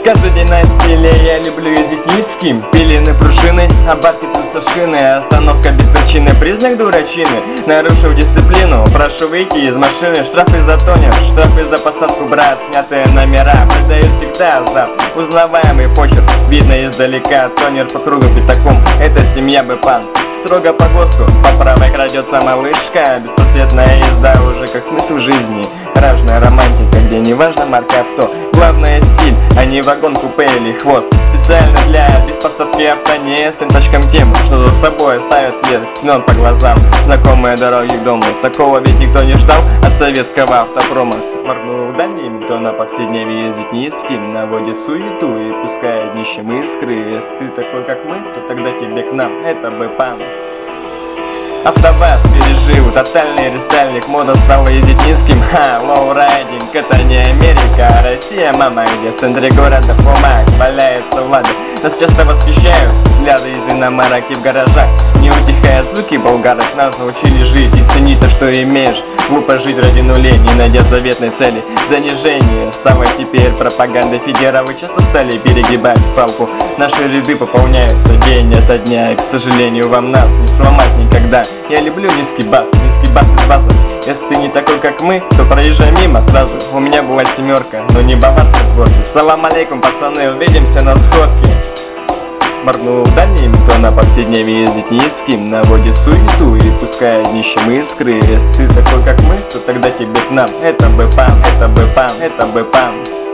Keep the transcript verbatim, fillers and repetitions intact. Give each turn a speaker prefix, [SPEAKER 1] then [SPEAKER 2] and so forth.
[SPEAKER 1] Каждый день на стиле, я люблю ездить низким. Пилены пружины, обарки шины. Остановка без причины, признак дурачины. Нарушив дисциплину, прошу выйти из машины. Штрафы за тонер, штрафы за посадку, брат. Снятые номера, придают всегда за узнаваемый почерк. Видно издалека, тонер по кругу пятаком. Это семья Бэпан. Строго по ГОСТу, по правой крадется малышка. Беспросветная езда уже как смысл жизни. Ражная романтика, где не важно марка авто. Главное стиль, а не вагон, купе или хвост. Специально для без посадки авто, не с ленточком тем, что за собой оставят след семен по глазам. Знакомые дороги к дому, такого ведь никто не ждал от советского автопрома. Моргнул дальним, то на повседневе ездить низким, наводит суету и пускает днищем искры. Если ты такой как мы, то тогда тебе к нам, это Бэпан. АвтоВАЗ пережил тотальный рестайлинг, мода стала ездить низким. Ха, лоурайдинг, это не Америка, а Россия, мама, где в центре города в умах валяется влада. Нас часто восхищают взгляды из иномарок и в гаражах. Не утихая звуки болгарок, нас научили жить и ценить то, что имеешь. Глупо жить ради нулей, не найдя заветной цели. Занижение стало теперь пропагандой федера. Вы часто стали перегибать палку. Наши ряды пополняются день ото дня. И, к сожалению, вам нас не сломать никогда. Я люблю низкий бас, низкий бас из базы. Если ты не такой, как мы, то проезжай мимо сразу. У меня была семерка, но не баварская сборка. Салам алейкум, пацаны, увидимся на сходке. Моргнул дальним, то на повседневе ездить низким, наводит суету и пускает днищем искры. Если ты такой, как мы, то тогда тебе к нам. Это Бэпан, это Бэпан, это Бэпан.